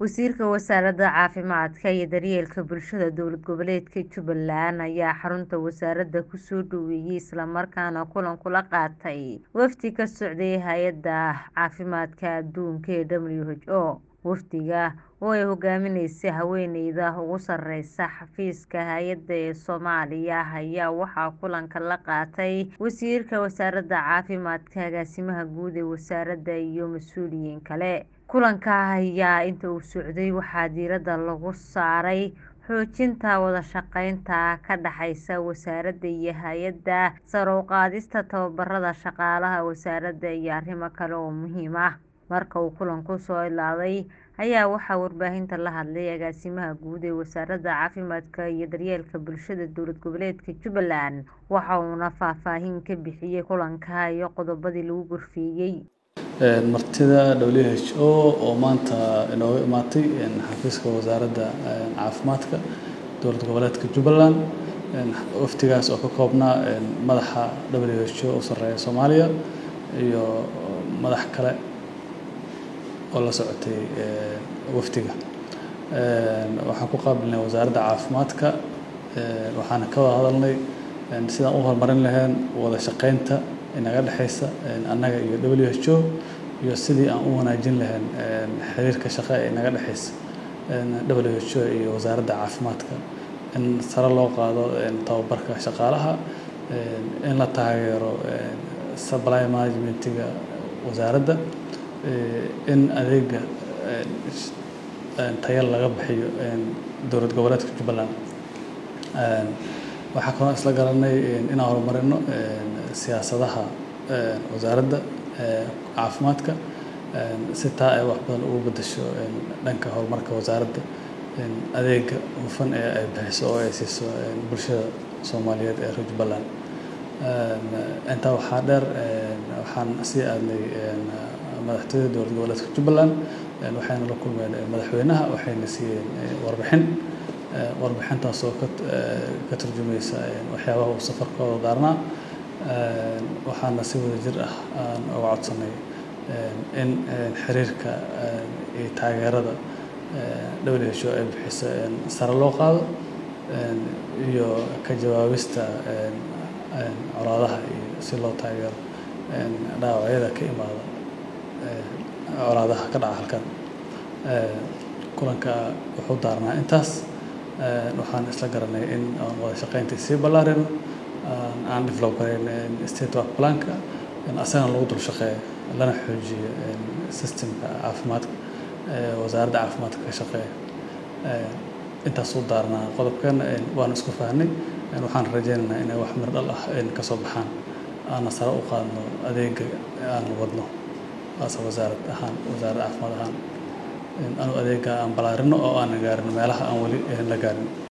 Wasiirka Wasaaradda Caafimaadka iyo Daryeelka Bulshada Dowlad Goboleedka Jubbaland ayaa xarunta wasaaradda ku soo dhoweeyay isla markaana kulan kula qaatay wafdi ka socday Hay'adda Caafimaadka Adduunka ee WHO. Wafdiga oo ay hogaaminaysay haweeneyda ugu sareysa xafiiska hay'adda ee Soomaaliya ayaa waxaa kulanka la qaatay Wasiirka Wasaaradda Caafimaadka, Agaasimaha Guud ee wasaaradda iyo mas'uuliyiin kale. Kulanka ayaa inta uu socday waxaa diiradda lagu saaray xoojinta wada shaqeynta ka dhaxaysa wasaaradda iyo hay'adda, sare u qaadista tababarada shaqaalaha wasaaradda iyo arrimo kale oo muhiim ah. Marka uu kulanku soo ilaaday ayaa waxaa warbaahinta la hadlay Agaasimaha Guud ee Wasaaradda Caafimaadka iyo Daryeelka Bulshada Dowlad Goboleedka Jubbaland, waxa uuna faahfaahin ka bixiyay kulanka iyo qodobadii lagu gorfeeyay. martida WHO oo maanta inooga imaatay xafiiska wasaaradda caafimaadka dowlad goboleedka Jubbaland. waftigaas oo ka koobnaa madaxa WHO u sareeya Soomaaliya iyo madax kale oo la socotay waftiga. waxaan ku qaabilnay wasaaradda caafimaadka, waxaan ka wada hadalnay sidaan u horumarin lahayn wada shaqeynta inaga dhaxaysa annaga iyo WHO iyo sidii aan u wanaajin lahayn xiriirka shaqo ee inaga dhaxaysa WHO iyo wasaaradda caafimaadka, in sare loo qaado tababarka shaqaalaha, in la taageero supply managementiga wasaaradda, in adeega tayo laga bixiyo dowlad goboleedka Jubbaland. waxaa kaloo isla garanay inaan horumarino siyaasadaha wasaaradda caafimaadka si taa ay wax badan ugu beddesho dhanka horumarka wasaaradda, adeega hufan ee ay bixiso oo ay siiso bulshada Soomaaliyeed ee reer Jubbaland. intaa waxaa dheer waxaan sii aadnay madaxtooyada dowlad goboleedka Jubbaland, waxayna la kulmeen madaxweynaha, waxayna siiyeen warbixintaas oo ka turjumaysa waxyaabaha uu safarkooda daarnaa. waxaana si wadajir ah aan uga codsanay in xiriirka iyo taageerada WHO ay bixiso sare loo qaado, iyo ka jawaabista colaadaha iyo si loo taageero dhaawacyada ka imaada colaadaha ka dhaca halkan. kulanka wuxuu daarnaa intaas. waxaan isla garanay in aan wada shaqeynta sii ballaarino, aan develop gareyn state work plan-ka, asagana lagu dul shaqeeyo lana xoojiyo systemka caafimaadka wasaaradda caafimaadka ka shaqeeya. intaas u daarnaa qodobkan waan isku fahnay. waxaan rajeynaynaa inay wax mir dhal ah ka soo baxaan, aana sare u qaadno adeega aan wadno wasaaradda caafimaad ahaan, anu adeega aan ballaarino oo aan gaarin meelaha aan weli la gaarin.